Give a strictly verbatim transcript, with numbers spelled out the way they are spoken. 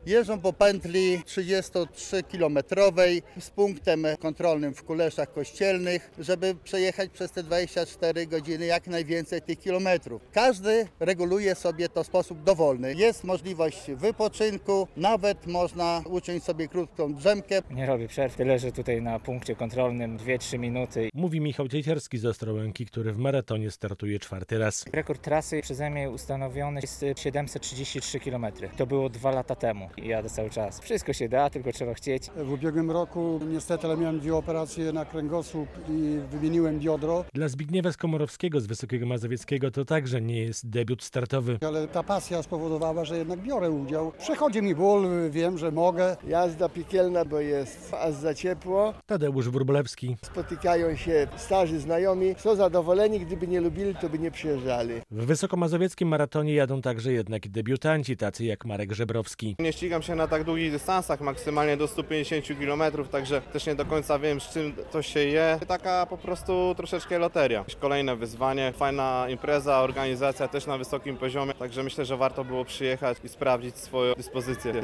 Jeżdżą po pętli trzydziestotrzykilometrowej z punktem kontrolnym w Kuleszach Kościelnych, żeby przejechać przez te dwadzieścia cztery godziny jak najwięcej tych kilometrów. Każdy reguluje sobie to w sposób dowolny. Jest możliwość wypoczynku, nawet można uciąć sobie krótką drzemkę. Nie robię przerw, tyle że tutaj na punkcie kontrolnym dwie trzy minuty. Mówi Michał Ciecierski z Ostrołęki, który w maratonie startuje czwarty raz. Rekord trasy przeze mnie ustanowiony jest siedemset trzydzieści trzy kilometry. To było dwa lata temu i jadę cały czas. Wszystko się da, tylko trzeba chcieć. W ubiegłym roku niestety ale miałem dwie operacje na kręgosłup i wymieniłem biodro. Dla Zbigniewa Skomorowskiego z Wysokiego Mazowieckiego to także nie jest debiut startowy. Ale ta pasja spowodowała, że jednak biorę udział. Przechodzi mi ból, wiem, że mogę. Jazda piekielna, bo jest aż za ciepło. Tadeusz Wróblewski. Spotykają się starzy znajomi. Są zadowoleni, gdyby nie lubili, to by nie przyjeżdżali. W Wysokomazowieckim maratonie jadą także jednak debiutanci, tacy jak Marek Żebrowski. Nie ścigam się na tak długich dystansach, maksymalnie do stu pięćdziesięciu kilometrów, także też nie do końca wiem, z czym to się je. Taka po prostu troszeczkę loteria. Kolejne wyzwanie, fajna impreza, organizacja też na wysokim poziomie, także myślę, że warto było przyjechać i sprawdzić swoją dyspozycję.